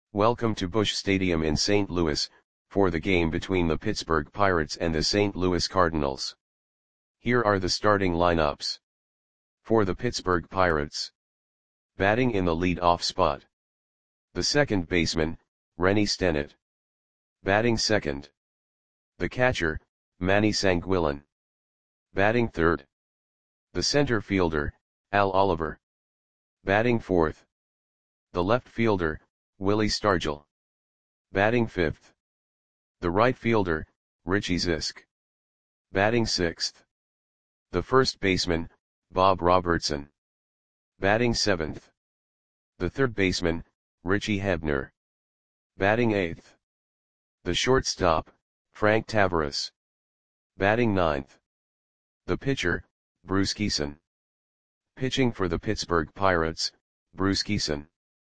Welcome to Busch Stadium in St. Louis, for the game between the Pittsburgh Pirates and the St. Louis Cardinals. Here are the starting lineups. For the Pittsburgh Pirates. Batting in the lead-off spot. The second baseman, Rennie Stennett. Batting second. The catcher, Manny Sanguillén. Batting third. The center fielder, Al Oliver. Batting fourth. The left fielder, Willie Stargell. Batting fifth. The right fielder, Richie Zisk. Batting sixth. The first baseman, Bob Robertson. Batting seventh. The third baseman, Richie Hebner. Batting eighth. The shortstop, Frank Taveras. Batting ninth. The pitcher, Bruce Kison. Pitching for the Pittsburgh Pirates, Bruce Kison.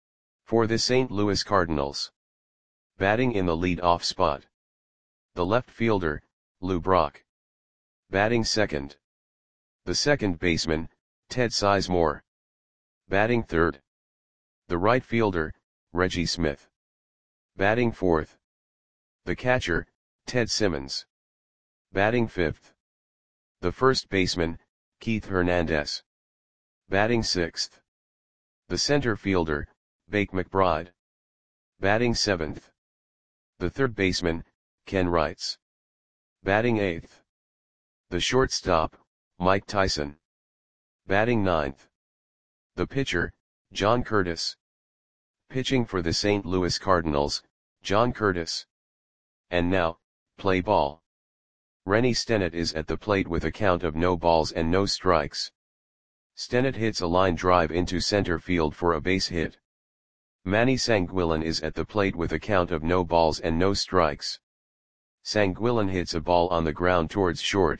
For the St. Louis Cardinals. Batting in the lead-off spot. The left fielder, Lou Brock. Batting second. The second baseman, Ted Sizemore. Batting third. The right fielder, Reggie Smith. Batting fourth. The catcher, Ted Simmons. Batting fifth. The first baseman, Keith Hernandez. Batting sixth. The center fielder, Bake McBride. Batting seventh. The third baseman, Ken Wrights. Batting eighth. The shortstop, Mike Tyson. Batting ninth. The pitcher, John Curtis. Pitching for the St. Louis Cardinals, John Curtis. And now, play ball. Rennie Stennett is at the plate with a count of no balls and no strikes. Stennett hits a line drive into center field for a base hit. Manny Sanguillén is at the plate with a count of no balls and no strikes. Sanguillén hits a ball on the ground towards short.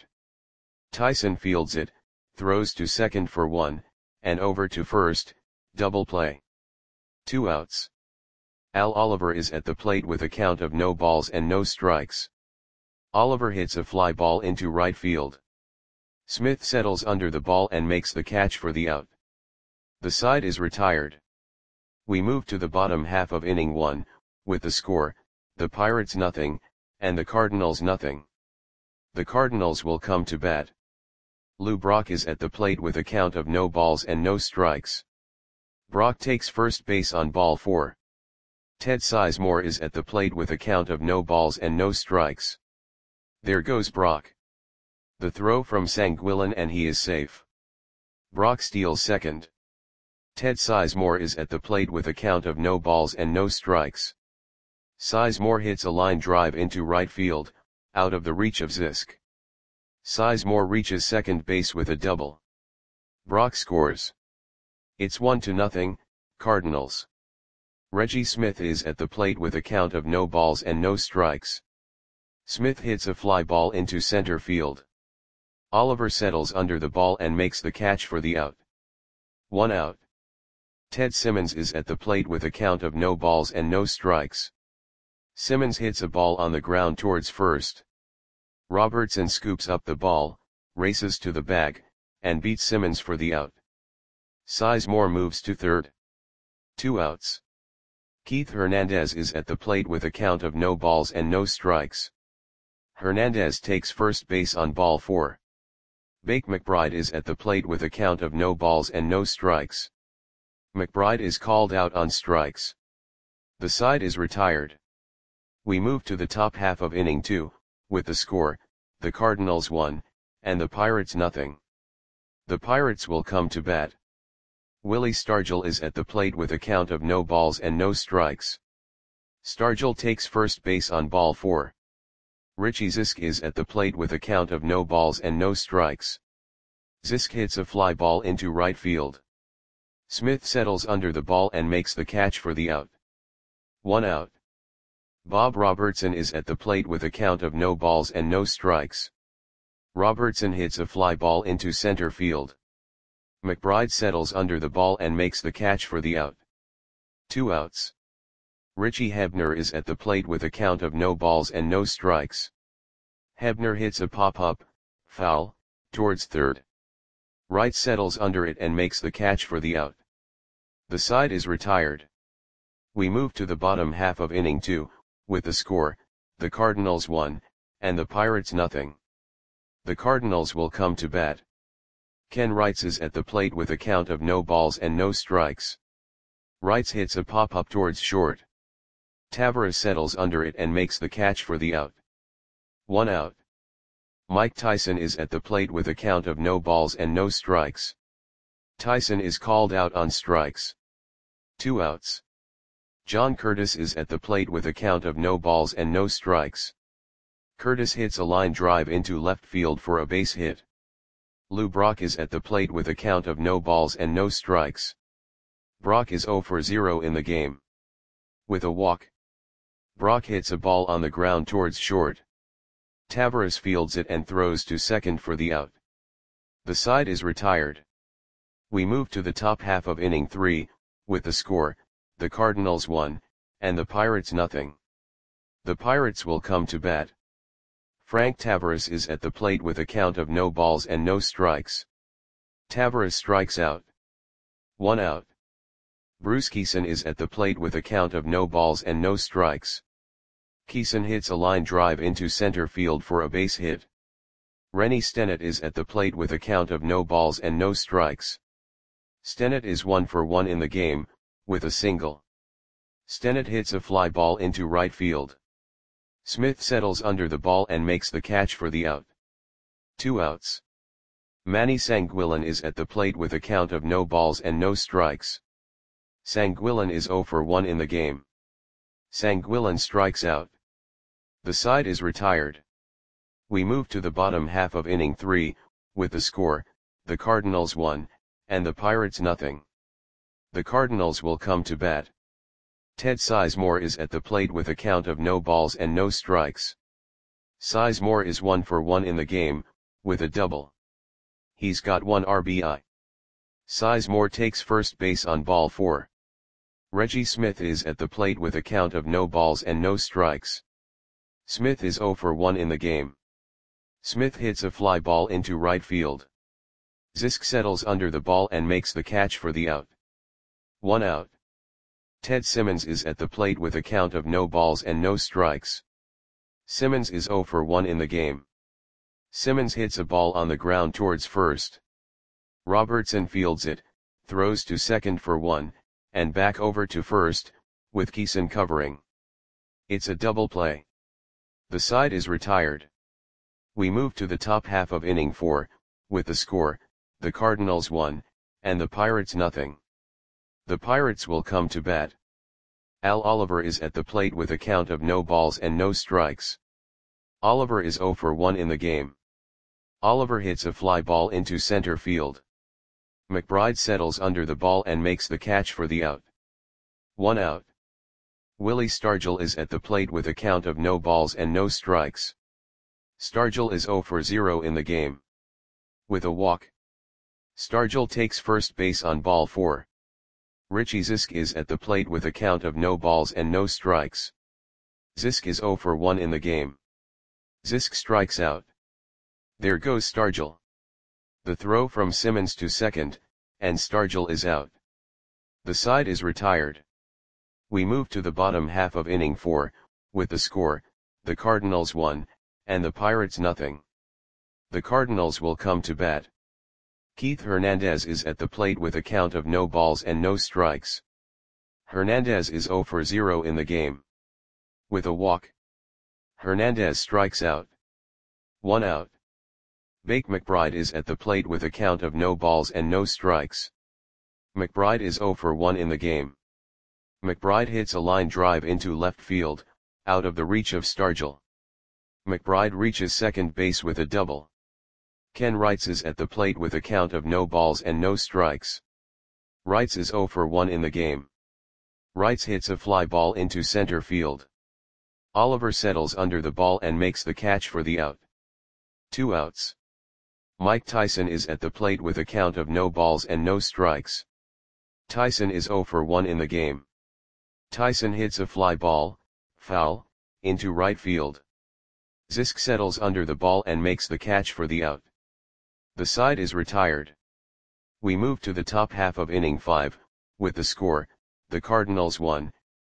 Tyson fields it, throws to second for one, and over to first, double play. 2 outs. Al Oliver is at the plate with a count of no balls and no strikes. Oliver hits a fly ball into right field. Smith settles under the ball and makes the catch for the out. The side is retired. We move to the bottom half of inning 1, with the score, the Pirates nothing, and the Cardinals nothing. The Cardinals will come to bat. Lou Brock is at the plate with a count of no balls and no strikes. Brock takes first base on ball 4. Ted Sizemore is at the plate with a count of no balls and no strikes. There goes Brock. The throw from Sanguillén and he is safe. Brock steals second. Ted Sizemore is at the plate with a count of no balls and no strikes. Sizemore hits a line drive into right field, out of the reach of Zisk. Sizemore reaches second base with a double. Brock scores. It's 1-0, Cardinals. Reggie Smith is at the plate with a count of no balls and no strikes. Smith hits a fly ball into center field. Oliver settles under the ball and makes the catch for the out. 1 out. Ted Simmons is at the plate with a count of no balls and no strikes. Simmons hits a ball on the ground towards first. Robertson scoops up the ball, races to the bag, and beats Simmons for the out. Sizemore moves to third. 2 outs. Keith Hernandez is at the plate with a count of no balls and no strikes. Hernandez takes first base on ball 4. Bake McBride is at the plate with a count of no balls and no strikes. McBride is called out on strikes. The side is retired. We move to the top half of inning 2, with the score, the Cardinals 1, and the Pirates nothing. The Pirates will come to bat. Willie Stargell is at the plate with a count of no balls and no strikes. Stargell takes first base on ball 4. Richie Zisk is at the plate with a count of no balls and no strikes. Zisk hits a fly ball into right field. Smith settles under the ball and makes the catch for the out. 1 out. Bob Robertson is at the plate with a count of no balls and no strikes. Robertson hits a fly ball into center field. McBride settles under the ball and makes the catch for the out. 2 outs. Richie Hebner is at the plate with a count of no balls and no strikes. Hebner hits a pop-up, foul, towards third. Wright settles under it and makes the catch for the out. The side is retired. We move to the bottom half of inning 2, with the score, the Cardinals 1, and the Pirates nothing. The Cardinals will come to bat. Ken Wrights is at the plate with a count of no balls and no strikes. Wrights hits a pop-up towards short. Taveras settles under it and makes the catch for the out. 1 out. Mike Tyson is at the plate with a count of no balls and no strikes. Tyson is called out on strikes. 2 outs. John Curtis is at the plate with a count of no balls and no strikes. Curtis hits a line drive into left field for a base hit. Lou Brock is at the plate with a count of no balls and no strikes. Brock is 0 for 0 in the game. With a walk. Brock hits a ball on the ground towards short. Taveras fields it and throws to second for the out. The side is retired. We move to the top half of inning 3, with the score, the Cardinals 1, and the Pirates nothing. The Pirates will come to bat. Frank Taveras is at the plate with a count of no balls and no strikes. Taveras strikes out. 1 out. Bruce Kison is at the plate with a count of no balls and no strikes. Kison hits a line drive into center field for a base hit. Rennie Stennett is at the plate with a count of no balls and no strikes. Stennett is 1 for 1 in the game, with a single. Stennett hits a fly ball into right field. Smith settles under the ball and makes the catch for the out. 2 outs. Manny Sanguillen is at the plate with a count of no balls and no strikes. Sanguillen is 0 for 1 in the game. Sanguillen strikes out. The side is retired. We move to the bottom half of inning 3, with the score, the Cardinals 1, and the Pirates nothing. The Cardinals will come to bat. Ted Sizemore is at the plate with a count of no balls and no strikes. Sizemore is 1 for 1 in the game, with a double. He's got 1 RBI. Sizemore takes first base on ball 4. Reggie Smith is at the plate with a count of no balls and no strikes. Smith is 0 for 1 in the game. Smith hits a fly ball into right field. Zisk settles under the ball and makes the catch for the out. 1 out. Ted Simmons is at the plate with a count of no balls and no strikes. Simmons is 0 for 1 in the game. Simmons hits a ball on the ground towards first. Robertson fields it, throws to second for 1, and back over to first, with Kison covering. It's a double play. The side is retired. We move to the top half of inning 4, with the score, the Cardinals 1, and the Pirates nothing. The Pirates will come to bat. Al Oliver is at the plate with a count of no balls and no strikes. Oliver is 0 for 1 in the game. Oliver hits a fly ball into center field. McBride settles under the ball and makes the catch for the out. 1 out. Willie Stargell is at the plate with a count of no balls and no strikes. Stargell is 0 for 0 in the game. With a walk. Stargell takes first base on ball 4. Richie Zisk is at the plate with a count of no balls and no strikes. Zisk is 0 for 1 in the game. Zisk strikes out. There goes Stargell. The throw from Simmons to second, and Stargell is out. The side is retired. We move to the bottom half of inning 4, with the score, the Cardinals 1, and the Pirates nothing. The Cardinals will come to bat. Keith Hernandez is at the plate with a count of no balls and no strikes. Hernandez is 0 for 0 in the game. With a walk. Hernandez strikes out. 1 out. Bake McBride is at the plate with a count of no balls and no strikes. McBride is 0 for 1 in the game. McBride hits a line drive into left field, out of the reach of Stargell. McBride reaches second base with a double. Ken Wrights is at the plate with a count of no balls and no strikes. Wrights is 0 for 1 in the game. Wrights hits a fly ball into center field. Oliver settles under the ball and makes the catch for the out. 2 outs. Mike Tyson is at the plate with a count of no balls and no strikes. Tyson is 0 for 1 in the game. Tyson hits a fly ball, foul, into right field. Zisk settles under the ball and makes the catch for the out. The side is retired. We move to the top half of inning 5, with the score, the Cardinals 1,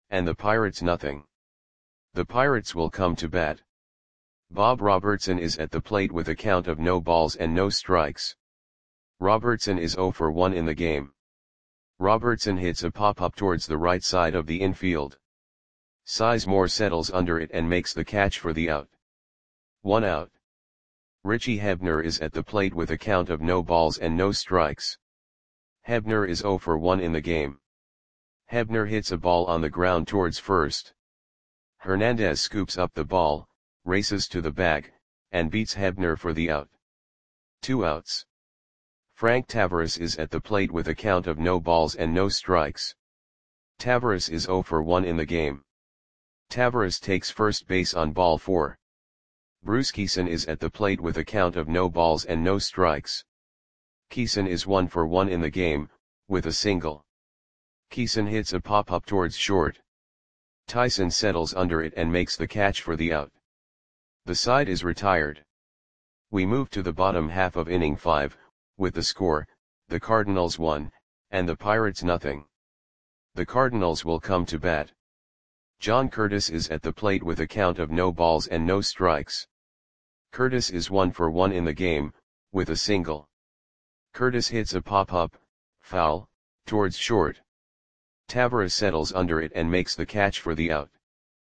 and the Pirates nothing. The Pirates will come to bat. Bob Robertson is at the plate with a count of no balls and no strikes. Robertson is 0 for 1 in the game. Robertson hits a pop-up towards the right side of the infield. Sizemore settles under it and makes the catch for the out. 1 out. Richie Hebner is at the plate with a count of no balls and no strikes. Hebner is 0 for 1 in the game. Hebner hits a ball on the ground towards first. Hernandez scoops up the ball, races to the bag, and beats Hebner for the out. 2 outs. Frank Taveras is at the plate with a count of no balls and no strikes. Taveras is 0 for 1 in the game. Taveras takes first base on ball 4. Bruce Kison is at the plate with a count of no balls and no strikes. Kison is 1 for 1 in the game, with a single. Kison hits a pop-up towards short. Tyson settles under it and makes the catch for the out. The side is retired. We move to the bottom half of inning 5, with the score, the Cardinals 1, and the Pirates nothing. The Cardinals will come to bat. John Curtis is at the plate with a count of no balls and no strikes. Curtis is 1 for 1 in the game, with a single. Curtis hits a pop-up, foul, towards short. Taveras settles under it and makes the catch for the out.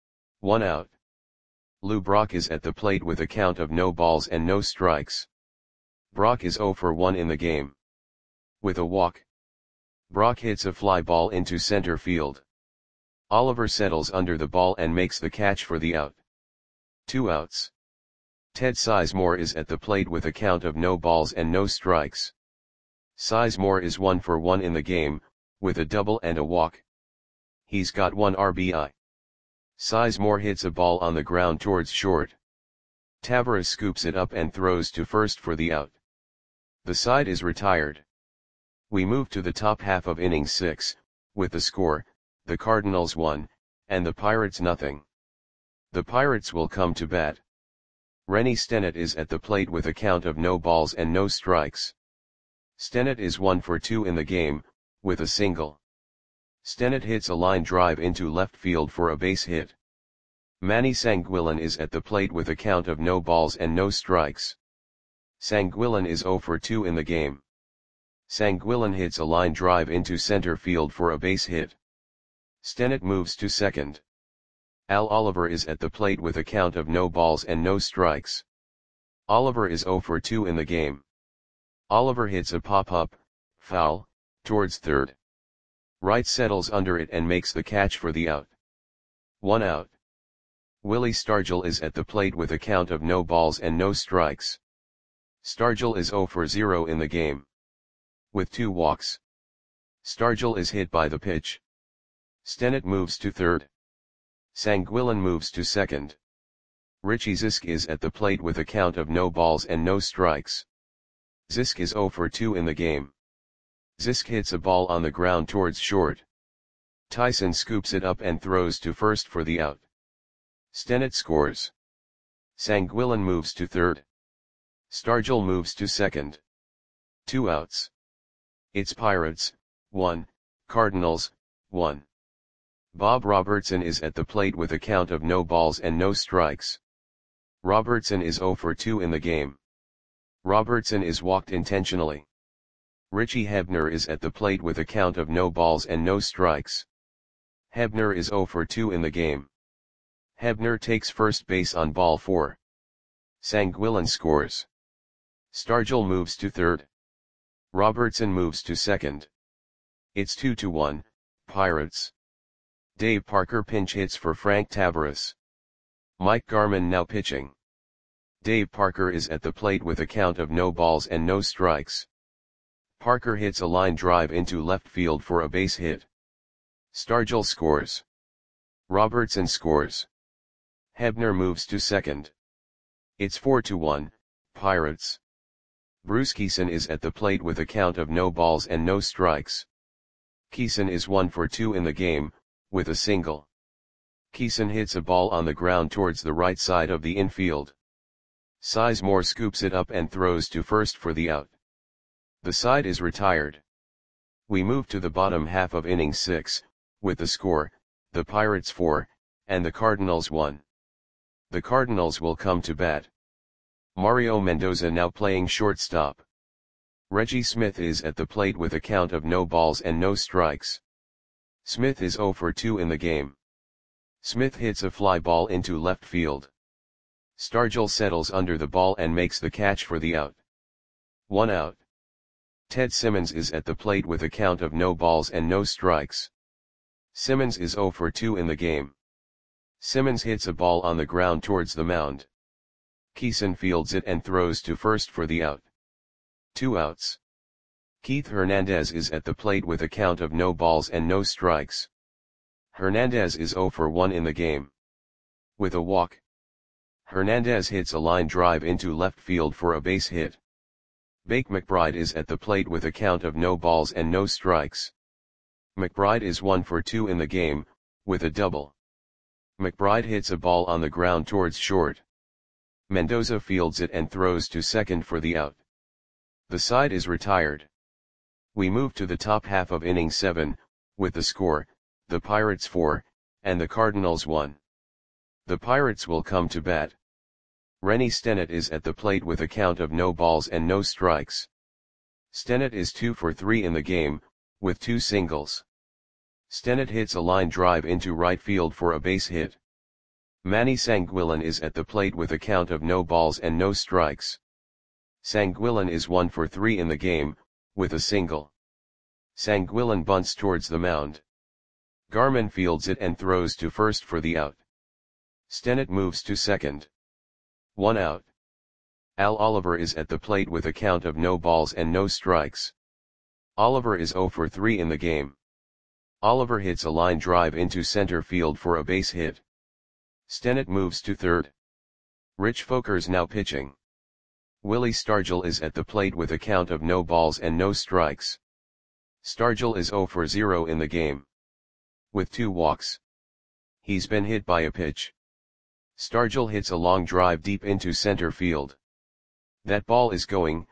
1 out. Lou Brock is at the plate with a count of no balls and no strikes. Brock is 0 for 1 in the game. With a walk. Brock hits a fly ball into center field. Oliver settles under the ball and makes the catch for the out. 2 outs. Ted Sizemore is at the plate with a count of no balls and no strikes. Sizemore is 1 for 1 in the game, with a double and a walk. He's got 1 RBI. Sizemore hits a ball on the ground towards short. Taveras scoops it up and throws to first for the out. The side is retired. We move to the top half of inning 6, with the score, the Cardinals 1, and the Pirates nothing. The Pirates will come to bat. Rennie Stennett is at the plate with a count of no balls and no strikes. Stennett is 1 for 2 in the game, with a single. Stennett hits a line drive into left field for a base hit. Manny Sanguillen is at the plate with a count of no balls and no strikes. Sanguillen is 0 for 2 in the game. Sanguillen hits a line drive into center field for a base hit. Stennett moves to second. Al Oliver is at the plate with a count of no balls and no strikes. Oliver is 0 for 2 in the game. Oliver hits a pop-up, foul, towards third. Wright settles under it and makes the catch for the out. 1 out. Willie Stargell is at the plate with a count of no balls and no strikes. Stargell is 0 for 0 in the game. With 2 walks. Stargell is hit by the pitch. Stennett moves to third. Sanguillen moves to second. Richie Zisk is at the plate with a count of no balls and no strikes. Zisk is 0 for 2 in the game. Zisk hits a ball on the ground towards short. Tyson scoops it up and throws to first for the out. Stennett scores. Sanguillen moves to third. Stargell moves to second. 2 outs. It's Pirates, 1, Cardinals, 1. Bob Robertson is at the plate with a count of no balls and no strikes. Robertson is 0 for 2 in the game. Robertson is walked intentionally. Richie Hebner is at the plate with a count of no balls and no strikes. Hebner is 0 for 2 in the game. Hebner takes first base on ball 4. Sanguillen scores. Stargell moves to third. Robertson moves to second. It's 2-1, Pirates. Dave Parker pinch hits for Frank Taveras. Mike Garman now pitching. Dave Parker is at the plate with a count of no balls and no strikes. Parker hits a line drive into left field for a base hit. Stargell scores. Robertson scores. Hebner moves to second. It's 4-1, Pirates. Bruce Kison is at the plate with a count of no balls and no strikes. Kison is 1 for 2 in the game, with a single. Kison hits a ball on the ground towards the right side of the infield. Sizemore scoops it up and throws to first for the out. The side is retired. We move to the bottom half of inning 6, with the score, the Pirates 4, and the Cardinals 1. The Cardinals will come to bat. Mario Mendoza now playing shortstop. Reggie Smith is at the plate with a count of no balls and no strikes. Smith is 0 for 2 in the game. Smith hits a fly ball into left field. Stargell settles under the ball and makes the catch for the out. 1 out. Ted Simmons is at the plate with a count of no balls and no strikes. Simmons is 0 for 2 in the game. Simmons hits a ball on the ground towards the mound. Keeson fields it and throws to first for the out. 2 outs. Keith Hernandez is at the plate with a count of no balls and no strikes. Hernandez is 0 for 1 in the game. With a walk, Hernandez hits a line drive into left field for a base hit. Bake McBride is at the plate with a count of no balls and no strikes. McBride is 1 for 2 in the game, with a double. McBride hits a ball on the ground towards short. Mendoza fields it and throws to second for the out. The side is retired. We move to the top half of inning 7, with the score, the Pirates 4, and the Cardinals 1. The Pirates will come to bat. Rennie Stennett is at the plate with a count of no balls and no strikes. Stennett is 2 for 3 in the game, with 2 singles. Stennett hits a line drive into right field for a base hit. Manny Sanguillen is at the plate with a count of no balls and no strikes. Sanguillen is 1 for 3 in the game, with a single. Sanguillen bunts towards the mound. Garman fields it and throws to first for the out. Stennett moves to second. 1 out. Al Oliver is at the plate with a count of no balls and no strikes. Oliver is 0 for 3 in the game. Oliver hits a line drive into center field for a base hit. Stennett moves to third. Rich Folkers now pitching. Willie Stargell is at the plate with a count of no balls and no strikes. Stargell is 0 for 0 in the game. With 2 walks. He's been hit by a pitch. Stargell hits a long drive deep into center field. That ball is gone.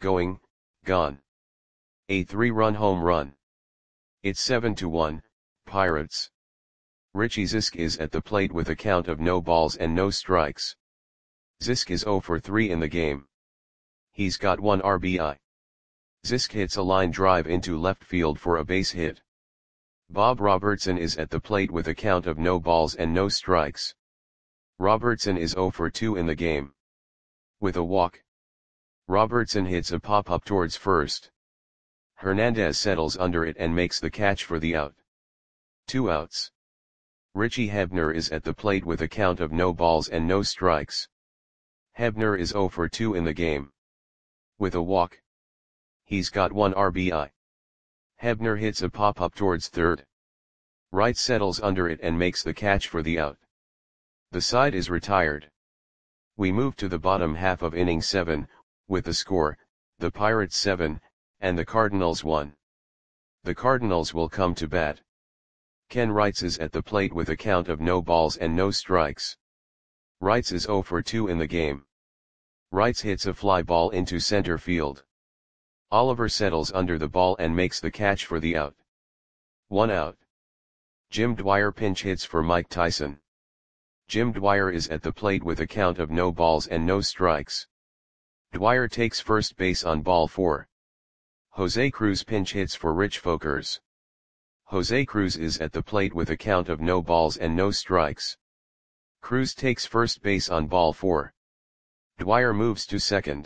A 3-run home run. It's 7-1, Pirates. Richie Zisk is at the plate with a count of no balls and no strikes. Zisk is 0 for 3 in the game. He's got 1 RBI. Zisk hits a line drive into left field for a base hit. Bob Robertson is at the plate with a count of no balls and no strikes. Robertson is 0 for 2 in the game. With a walk, Robertson hits a pop-up towards first. Hernandez settles under it and makes the catch for the out. 2 outs. Richie Hebner is at the plate with a count of no balls and no strikes. Hebner is 0 for 2 in the game. With a walk, he's got 1 RBI. Hebner hits a pop-up towards third. Wright settles under it and makes the catch for the out. The side is retired. We move to the bottom half of inning 7, with the score, the Pirates 7, and the Cardinals 1. The Cardinals will come to bat. Ken Wrights is at the plate with a count of no balls and no strikes. Wrights is 0 for 2 in the game. Wrights hits a fly ball into center field. Oliver settles under the ball and makes the catch for the out. 1 out. Jim Dwyer pinch hits for Mike Tyson. Jim Dwyer is at the plate with a count of no balls and no strikes. Dwyer takes first base on ball 4. Jose Cruz pinch hits for Rich Folkers. Jose Cruz is at the plate with a count of no balls and no strikes. Cruz takes first base on ball 4. Dwyer moves to second.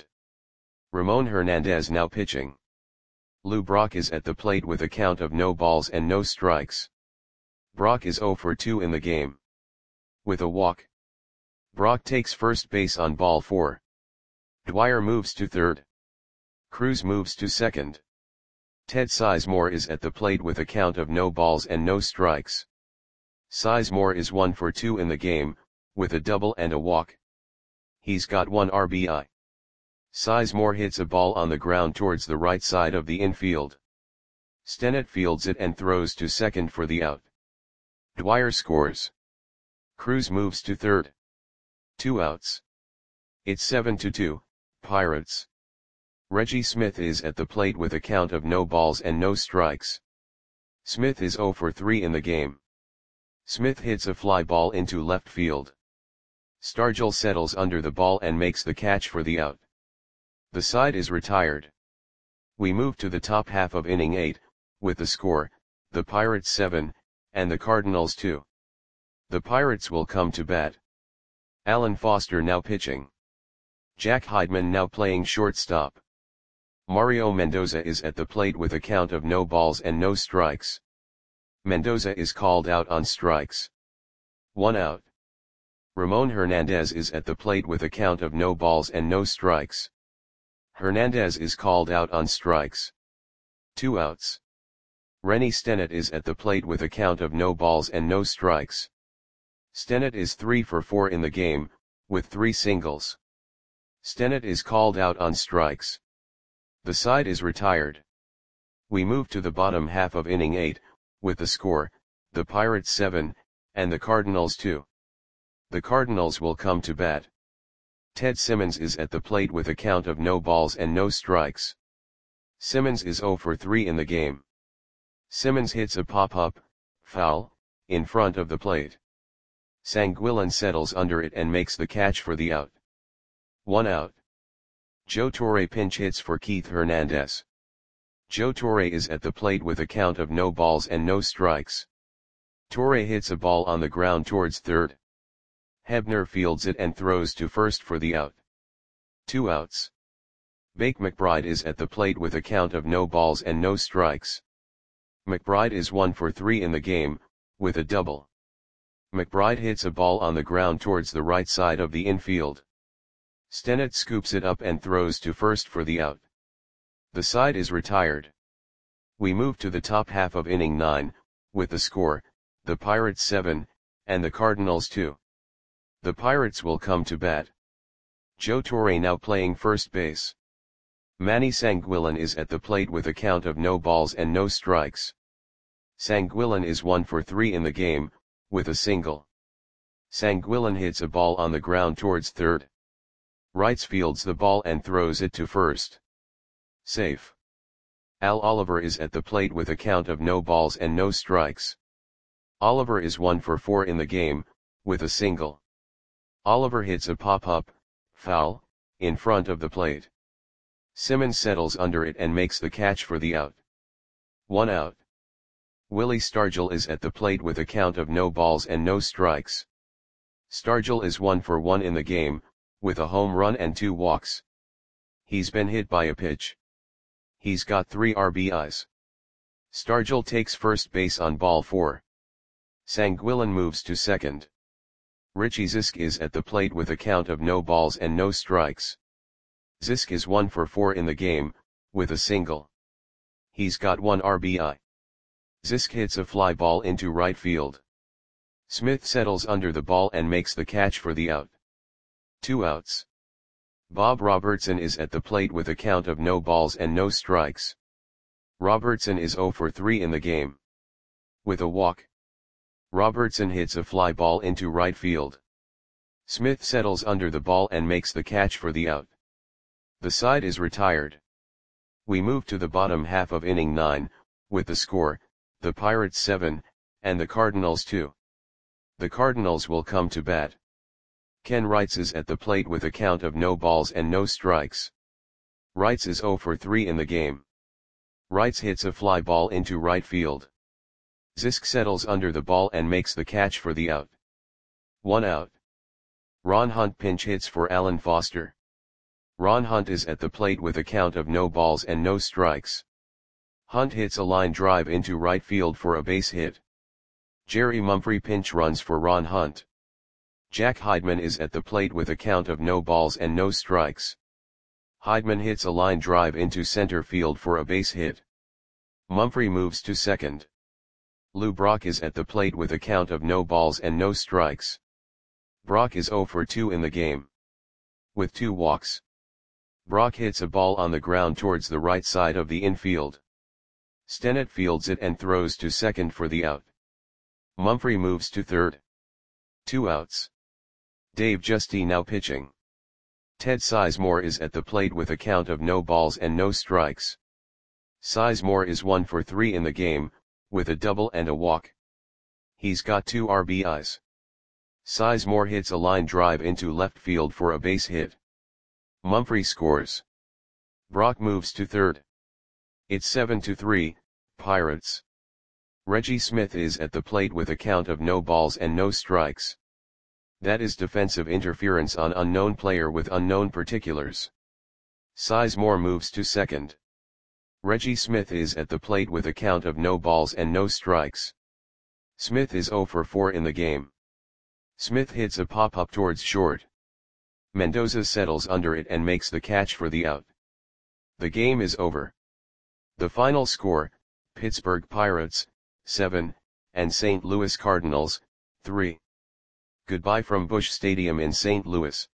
Ramon Hernandez now pitching. Lou Brock is at the plate with a count of no balls and no strikes. Brock is 0 for 2 in the game. With a walk, Brock takes first base on ball 4. Dwyer moves to third. Cruz moves to second. Ted Sizemore is at the plate with a count of no balls and no strikes. Sizemore is 1 for 2 in the game, with a double and a walk. He's got 1 RBI. Sizemore hits a ball on the ground towards the right side of the infield. Stennett fields it and throws to second for the out. Dwyer scores. Cruz moves to third. 2 outs. It's 7-2, Pirates. Reggie Smith is at the plate with a count of no balls and no strikes. Smith is 0 for 3 in the game. Smith hits a fly ball into left field. Stargell settles under the ball and makes the catch for the out. The side is retired. We move to the top half of inning 8, with the score, the Pirates 7, and the Cardinals 2. The Pirates will come to bat. Alan Foster now pitching. Jack Heidman now playing shortstop. Mario Mendoza is at the plate with a count of no balls and no strikes. Mendoza is called out on strikes. 1 out. Ramon Hernandez is at the plate with a count of no balls and no strikes. Hernandez is called out on strikes. 2 outs. Rennie Stennett is at the plate with a count of no balls and no strikes. Stennett is 3 for 4 in the game, with 3 singles. Stennett is called out on strikes. The side is retired. We move to the bottom half of inning 8, with the score, the Pirates 7, and the Cardinals 2. The Cardinals will come to bat. Ted Simmons is at the plate with a count of no balls and no strikes. Simmons is 0 for 3 in the game. Simmons hits a pop-up, foul, in front of the plate. Sanguillen settles under it and makes the catch for the out. 1 out. Joe Torre pinch hits for Keith Hernandez. Joe Torre is at the plate with a count of no balls and no strikes. Torre hits a ball on the ground towards third. Hebner fields it and throws to first for the out. 2 outs. Bake McBride is at the plate with a count of no balls and no strikes. McBride is 1 for 3 in the game, with a double. McBride hits a ball on the ground towards the right side of the infield. Stennett scoops it up and throws to first for the out. The side is retired. We move to the top half of inning 9, with the score, the Pirates 7, and the Cardinals 2. The Pirates will come to bat. Joe Torre now playing first base. Manny Sanguillen is at the plate with a count of no balls and no strikes. Sanguillen is 1 for 3 in the game, with a single. Sanguillen hits a ball on the ground towards third. Wrights fields the ball and throws it to first. Safe. Al Oliver is at the plate with a count of no balls and no strikes. Oliver is 1 for 4 in the game, with a single. Oliver hits a pop-up, foul, in front of the plate. Simmons settles under it and makes the catch for the out. 1 out. Willie Stargell is at the plate with a count of no balls and no strikes. Stargell is 1 for 1 in the game, with a home run and 2 walks. He's been hit by a pitch. He's got 3 RBIs. Stargell takes first base on ball 4. Sanguillen moves to second. Richie Zisk is at the plate with a count of no balls and no strikes. Zisk is 1 for 4 in the game, with a single. He's got 1 RBI. Zisk hits a fly ball into right field. Smith settles under the ball and makes the catch for the out. 2 outs. Bob Robertson is at the plate with a count of no balls and no strikes. Robertson is 0 for 3 in the game. With a walk. Robertson hits a fly ball into right field. Smith settles under the ball and makes the catch for the out. The side is retired. We move to the bottom half of inning 9, with the score, the Pirates 7, and the Cardinals 2. The Cardinals will come to bat. Ken Wrights is at the plate with a count of no balls and no strikes. Wrights is 0 for 3 in the game. Wrights hits a fly ball into right field. Zisk settles under the ball and makes the catch for the out. 1 out. Ron Hunt pinch hits for Alan Foster. Ron Hunt is at the plate with a count of no balls and no strikes. Hunt hits a line drive into right field for a base hit. Jerry Mumphrey pinch runs for Ron Hunt. Jack Heidman is at the plate with a count of no balls and no strikes. Heidman hits a line drive into center field for a base hit. Mumphrey moves to second. Lou Brock is at the plate with a count of no balls and no strikes. Brock is 0 for 2 in the game. With 2 walks. Brock hits a ball on the ground towards the right side of the infield. Stennett fields it and throws to second for the out. Mumphrey moves to third. 2 outs. Dave Justy now pitching. Ted Sizemore is at the plate with a count of no balls and no strikes. Sizemore is 1 for 3 in the game, with a double and a walk. He's got 2 RBIs. Sizemore hits a line drive into left field for a base hit. Mumphrey scores. Brock moves to third. It's 7-3, Pirates. Reggie Smith is at the plate with a count of no balls and no strikes. That is defensive interference on unknown player with unknown particulars. Sizemore moves to second. Reggie Smith is at the plate with a count of no balls and no strikes. Smith is 0 for 4 in the game. Smith hits a pop-up towards short. Mendoza settles under it and makes the catch for the out. The game is over. The final score, Pittsburgh Pirates, 7, and St. Louis Cardinals, 3. Goodbye from Busch Stadium in St. Louis.